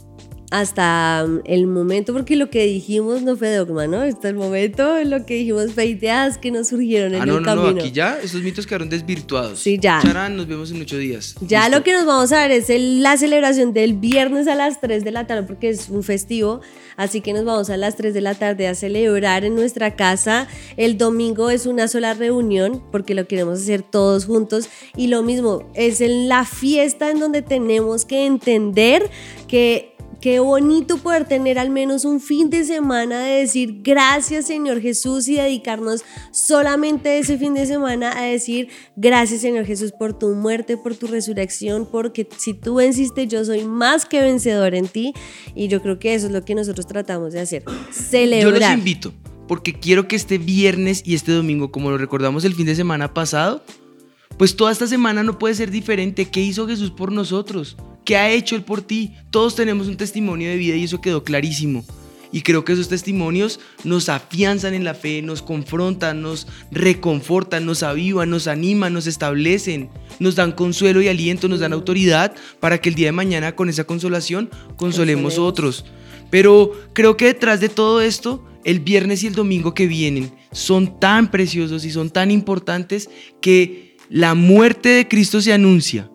hasta el momento, porque lo que dijimos no fue dogma, ¿no? Hasta el momento lo que dijimos fue ideas que nos surgieron en ah, no, el no, camino. No, aquí ya esos mitos quedaron desvirtuados. Sí, ya. Charán, nos vemos en ocho días. Ya Listo. lo que nos vamos a ver es el, la celebración del viernes a las tres de la tarde, porque es un festivo, así que nos vamos a las tres de la tarde a celebrar en nuestra casa. El domingo es una sola reunión, porque lo queremos hacer todos juntos, y lo mismo, es en la fiesta en donde tenemos que entender que qué bonito poder tener al menos un fin de semana de decir gracias Señor Jesús y dedicarnos solamente ese fin de semana a decir gracias Señor Jesús por tu muerte, por tu resurrección, porque si tú venciste yo soy más que vencedor en ti, y yo creo que eso es lo que nosotros tratamos de hacer, celebrar. Yo los invito porque quiero que este viernes y este domingo, como lo recordamos el fin de semana pasado, pues toda esta semana no puede ser diferente. ¿Qué hizo Jesús por nosotros? ¿Qué ha hecho Él por ti? Todos tenemos un testimonio de vida y eso quedó clarísimo. Y creo que esos testimonios nos afianzan en la fe, nos confrontan, nos reconfortan, nos avivan, nos animan, nos establecen, nos dan consuelo y aliento, nos dan autoridad para que el día de mañana con esa consolación consolemos a otros. Pero creo que detrás de todo esto, el viernes y el domingo que vienen son tan preciosos y son tan importantes que la muerte de Cristo se anuncia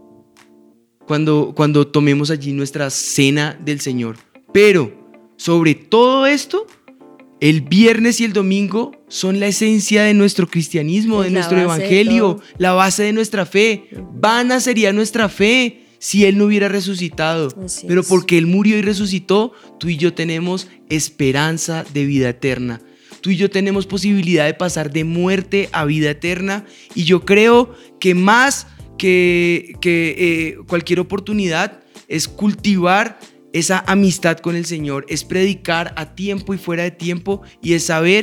cuando, cuando tomemos allí nuestra cena del Señor. Pero sobre todo esto, el viernes y el domingo son la esencia de nuestro cristianismo, de nuestro evangelio, la base de nuestra fe. Vana sería nuestra fe si Él no hubiera resucitado. Pero porque Él murió y resucitó, tú y yo tenemos esperanza de vida eterna. Tú y yo tenemos posibilidad de pasar de muerte a vida eterna, y yo creo que más que, que eh, cualquier oportunidad es cultivar esa amistad con el Señor, es predicar a tiempo y fuera de tiempo, y es saber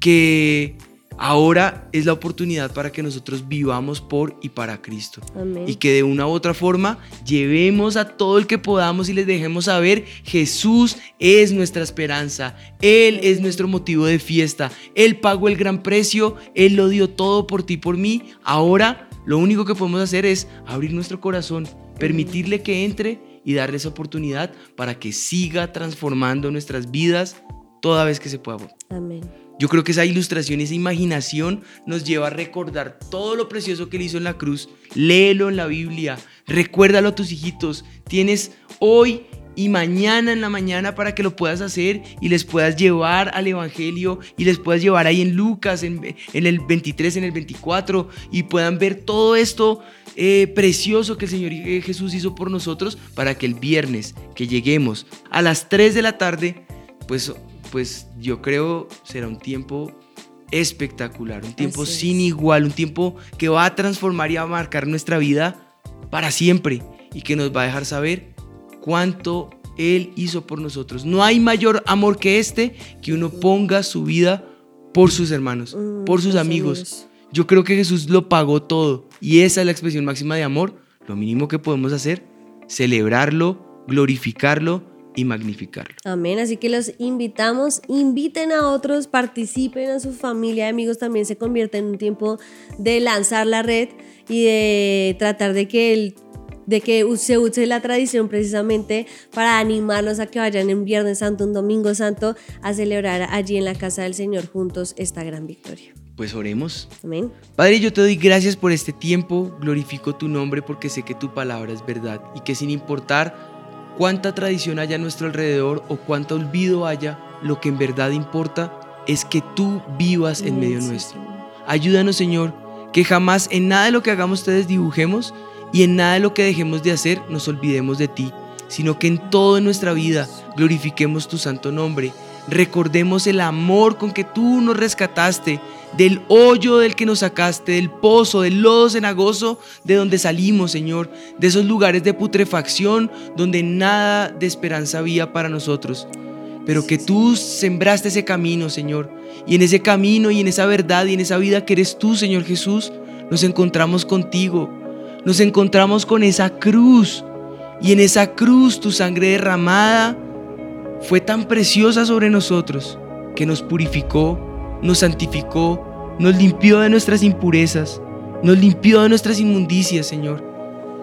que ahora es la oportunidad para que nosotros vivamos por y para Cristo. Amén. Y que de una u otra forma llevemos a todo el que podamos y les dejemos saber: Jesús es nuestra esperanza, Él Amén. Es nuestro motivo de fiesta, Él pagó el gran precio, Él lo dio todo por ti y por mí. Ahora lo único que podemos hacer es abrir nuestro corazón, permitirle que entre y darle esa oportunidad para que siga transformando nuestras vidas toda vez que se pueda. Amén. Yo creo que esa ilustración, esa imaginación nos lleva a recordar todo lo precioso que Él hizo en la cruz. Léelo en la Biblia, recuérdalo a tus hijitos. Tienes hoy y mañana en la mañana para que lo puedas hacer y les puedas llevar al Evangelio y les puedas llevar ahí en Lucas, en, en el veintitrés, en el veinticuatro, y puedan ver todo esto eh, precioso que el Señor Jesús hizo por nosotros, para que el viernes que lleguemos a las tres de la tarde, pues... pues yo creo será un tiempo espectacular, un tiempo Así sin es. igual, un tiempo que va a transformar y a marcar nuestra vida para siempre, y que nos va a dejar saber cuánto Él hizo por nosotros. No hay mayor amor que este, que uno ponga su vida por sus hermanos, mm, por sus amigos. amigos. Yo creo que Jesús lo pagó todo, y esa es la expresión máxima de amor. Lo mínimo que podemos hacer, celebrarlo, glorificarlo y magnificarlo. Amén, así que los invitamos, inviten a otros, participen, a su familia y amigos. También se convierte en un tiempo de lanzar la red y de tratar de que el de que se use la tradición precisamente para animarlos a que vayan en Viernes Santo, un Domingo Santo, a celebrar allí en la casa del Señor juntos esta gran victoria. Pues oremos. Amén. Padre, yo te doy gracias por este tiempo, glorifico tu nombre porque sé que tu palabra es verdad, y que sin importar cuánta tradición haya a nuestro alrededor o cuánto olvido haya, lo que en verdad importa es que tú vivas en medio nuestro. Ayúdanos, Señor, que jamás en nada de lo que hagamos te desdibujemos, y en nada de lo que dejemos de hacer nos olvidemos de ti, sino que en toda nuestra vida glorifiquemos tu santo nombre. Recordemos el amor con que tú nos rescataste del hoyo del que nos sacaste, del pozo, del lodo cenagoso de donde salimos, Señor, de esos lugares de putrefacción donde nada de esperanza había para nosotros, pero que tú sembraste ese camino, Señor, y en ese camino y en esa verdad y en esa vida que eres tú, Señor Jesús, nos encontramos contigo, nos encontramos con esa cruz, y en esa cruz tu sangre derramada fue tan preciosa sobre nosotros que nos purificó, nos santificó, nos limpió de nuestras impurezas, nos limpió de nuestras inmundicias, Señor.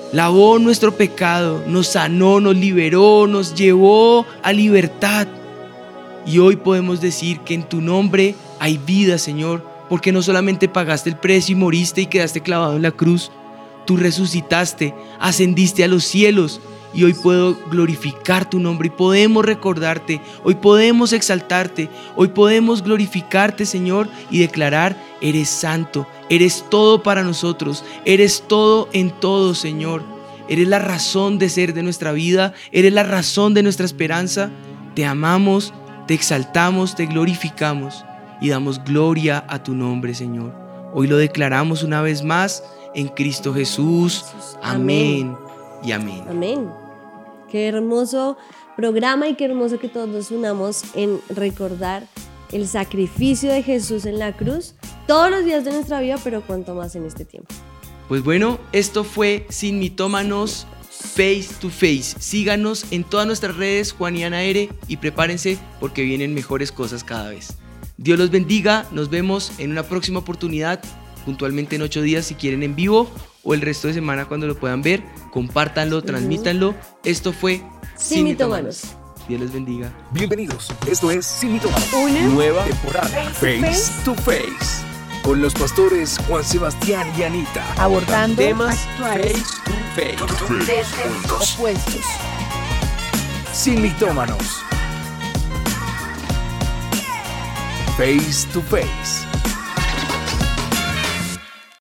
lavó nuestro pecado, nos sanó, nos liberó, nos llevó a libertad. Y hoy podemos decir que en tu nombre hay vida, Señor, porque no solamente pagaste el precio y moriste y quedaste clavado en la cruz, tú resucitaste, ascendiste a los cielos y hoy puedo glorificar tu nombre y podemos recordarte, hoy podemos exaltarte, hoy podemos glorificarte, Señor, y declarar: eres santo, eres todo para nosotros, eres todo en todo, Señor. Eres la razón de ser de nuestra vida, eres la razón de nuestra esperanza. Te amamos, te exaltamos, te glorificamos y damos gloria a tu nombre, Señor. Hoy lo declaramos una vez más en Cristo Jesús. Amén y amén. Amén. Qué hermoso programa y qué hermoso que todos nos unamos en recordar el sacrificio de Jesús en la cruz todos los días de nuestra vida, pero cuanto más en este tiempo. Pues bueno, esto fue Sin Mitómanos Face to Face. Síganos en todas nuestras redes, Juan y Ana R, y prepárense porque vienen mejores cosas cada vez. Dios los bendiga, nos vemos en una próxima oportunidad, puntualmente en ocho días si quieren en vivo o el resto de semana cuando lo puedan ver. Compártanlo, transmítanlo. Esto fue Sin Mitómanos. Dios les bendiga. Bienvenidos, esto es Sin Mitómanos, Una nueva temporada Face to Face, con los pastores Juan Sebastián y Anita, abordando Temas actuales face to face. desde opuestos. Sin Mitómanos, Face to Face.